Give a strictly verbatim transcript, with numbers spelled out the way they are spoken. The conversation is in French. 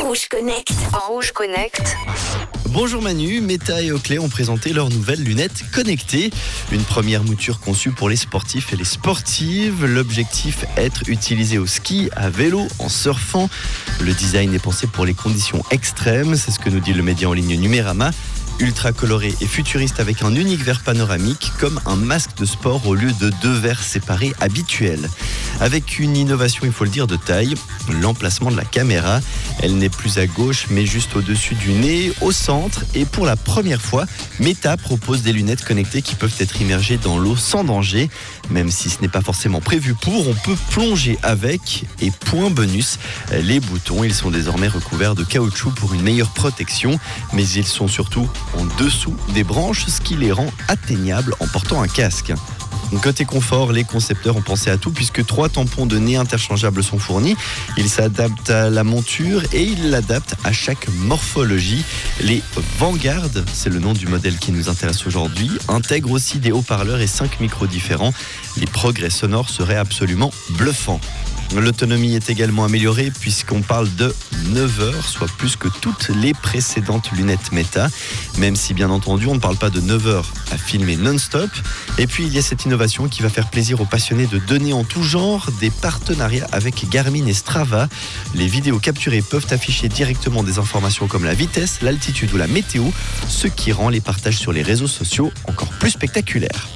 Rouge Connect. Rouge Connect. Bonjour Manu, Meta et Oakley ont présenté leurs nouvelles lunettes connectées. Une première mouture conçue pour les sportifs et les sportives. L'objectif, être utilisé au ski, à vélo, en surfant. Le design est pensé pour les conditions extrêmes, c'est ce que nous dit le média en ligne Numérama. Ultra coloré et futuriste avec un unique verre panoramique, comme un masque de sport au lieu de deux verres séparés habituels. Avec une innovation, il faut le dire, de taille, l'emplacement de la caméra. Elle n'est plus à gauche, mais juste au-dessus du nez, au centre. Et pour la première fois, Meta propose des lunettes connectées qui peuvent être immergées dans l'eau sans danger. Même si ce n'est pas forcément prévu pour, on peut plonger avec. Et point bonus, les boutons, ils sont désormais recouverts de caoutchouc pour une meilleure protection. Mais ils sont surtout en dessous des branches, ce qui les rend atteignables en portant un casque. Côté confort, les concepteurs ont pensé à tout puisque trois tampons de nez interchangeables sont fournis. Ils s'adaptent à la monture et ils l'adaptent à chaque morphologie. Les Vanguard, c'est le nom du modèle qui nous intéresse aujourd'hui, intègrent aussi des haut-parleurs et cinq micros différents. Les progrès sonores seraient absolument bluffants. L'autonomie est également améliorée puisqu'on parle de neuf heures, soit plus que toutes les précédentes lunettes Meta. Même si bien entendu on ne parle pas de neuf heures à filmer non-stop. Et puis il y a cette innovation qui va faire plaisir aux passionnés de données en tout genre, des partenariats avec Garmin et Strava. Les vidéos capturées peuvent afficher directement des informations comme la vitesse, l'altitude ou la météo, ce qui rend les partages sur les réseaux sociaux encore plus spectaculaires.